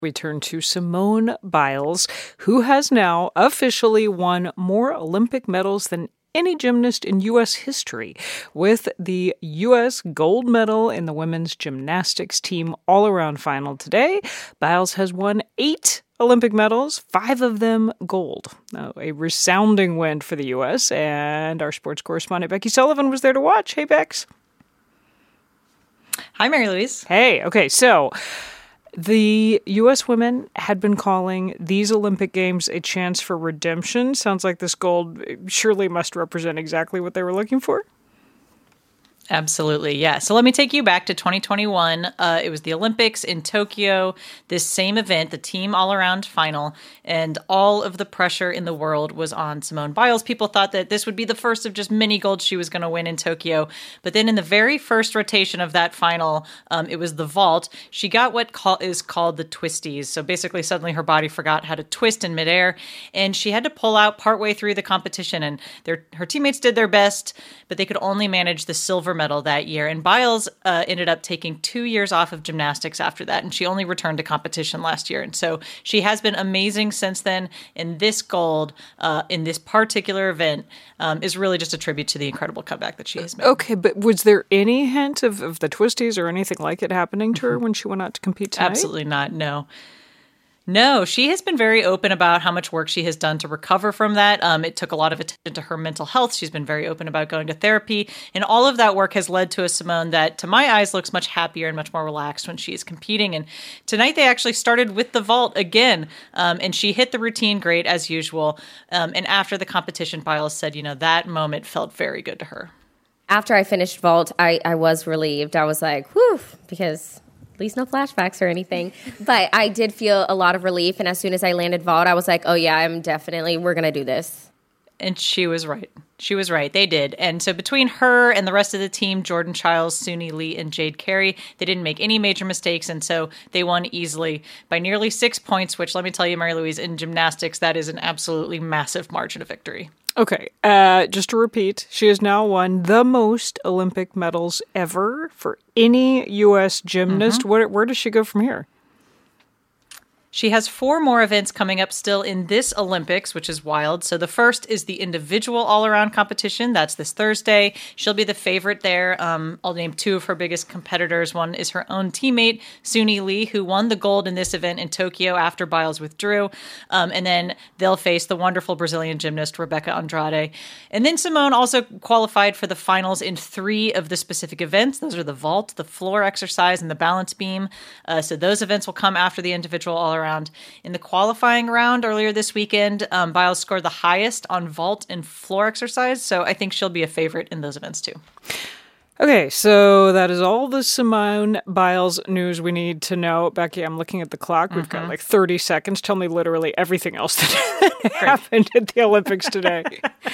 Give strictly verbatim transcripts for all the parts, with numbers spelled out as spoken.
We turn to Simone Biles, who has now officially won more Olympic medals than any gymnast in U S history, with the U S gold medal in the women's gymnastics team all-around final today. Biles has won eight Olympic medals, five of them gold. Now, a resounding win for the U S, and our sports correspondent Becky Sullivan was there to watch. Hey, Bex. Hi, Mary Louise. Hey, okay, so the U S women had been calling these Olympic Games a chance for redemption. Sounds like this gold surely must represent exactly what they were looking for. Absolutely, yeah. So let me take you back to twenty twenty-one. Uh, it was the Olympics in Tokyo, this same event, the team all-around final, and all of the pressure in the world was on Simone Biles. People thought that this would be the first of just many golds she was going to win in Tokyo. But then in the very first rotation of that final, um, it was the vault. She got what call- is called the twisties. So basically, suddenly her body forgot how to twist in midair, and she had to pull out partway through the competition. And their, her teammates did their best, but they could only manage the silver medal that year. And Biles uh, ended up taking two years off of gymnastics after that, and she only returned to competition last year. And so she has been amazing since then. And this gold uh, in this particular event um, is really just a tribute to the incredible comeback that she has made. Okay, but was there any hint of, of the twisties or anything like it happening to her when she went out to compete tonight? Absolutely not, no. No, she has been very open about how much work she has done to recover from that. Um, it took a lot of attention to her mental health. She's been very open about going to therapy. And all of that work has led to a Simone that, to my eyes, looks much happier and much more relaxed when she is competing. And tonight they actually started with the vault again. Um, and she hit the routine great, as usual. Um, and after the competition, Biles said, you know, that moment felt very good to her. After I finished vault, I, I was relieved. I was like, whew, because at least no flashbacks or anything. But I did feel a lot of relief. And as soon as I landed vault, I was like, oh, yeah, I'm definitely, we're going to do this. And she was right. She was right. They did. And so between her and the rest of the team, Jordan Chiles, Suni Lee, and Jade Carey, they didn't make any major mistakes. And so they won easily by nearly six points, which, let me tell you, Mary Louise, in gymnastics, that is an absolutely massive margin of victory. Okay, uh, just to repeat, she has now won the most Olympic medals ever for any U S gymnast. Mm-hmm. Where, where does she go from here? She has four more events coming up still in this Olympics, which is wild. So the first is the individual all-around competition. That's this Thursday. She'll be the favorite there. Um, I'll name two of her biggest competitors. One is her own teammate, Suni Lee, who won the gold in this event in Tokyo after Biles withdrew. Um, and then they'll face the wonderful Brazilian gymnast, Rebecca Andrade. And then Simone also qualified for the finals in three of the specific events. Those are the vault, the floor exercise, and the balance beam. Uh, so those events will come after the individual all-around. Around. In the qualifying round earlier this weekend, um, Biles scored the highest on vault and floor exercise, so I think she'll be a favorite in those events too. Okay, so that is all the Simone Biles news we need to know. Becky, I'm looking at the clock. We've mm-hmm. got like thirty seconds. Tell me literally everything else that happened at the Olympics today.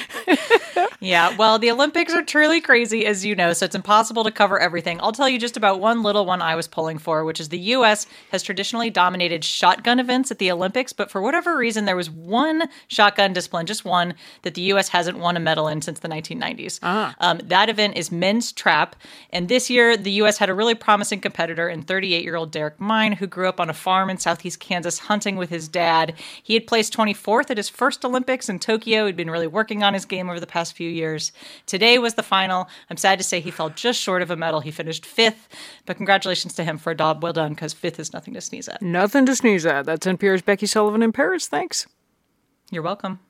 Yeah, well, the Olympics are truly crazy, as you know, so it's impossible to cover everything. I'll tell you just about one little one I was pulling for, which is the U S has traditionally dominated shotgun events at the Olympics, but for whatever reason, there was one shotgun discipline, just one, that the U S hasn't won a medal in since the nineteen nineties. Uh-huh. Um, that event is men's trap, and this year, the U S had a really promising competitor in thirty-eight-year-old Derek Mine, who grew up on a farm in southeast Kansas hunting with his dad. He had placed twenty-fourth at his first Olympics in Tokyo. He'd been really working on his game over the past few years. Today was the final. I'm sad to say he fell just short of a medal. He finished fifth, but congratulations to him for a job well done, because fifth is nothing to sneeze at. Nothing to sneeze at. That's N P R's Becky Sullivan in Paris. Thanks. You're welcome.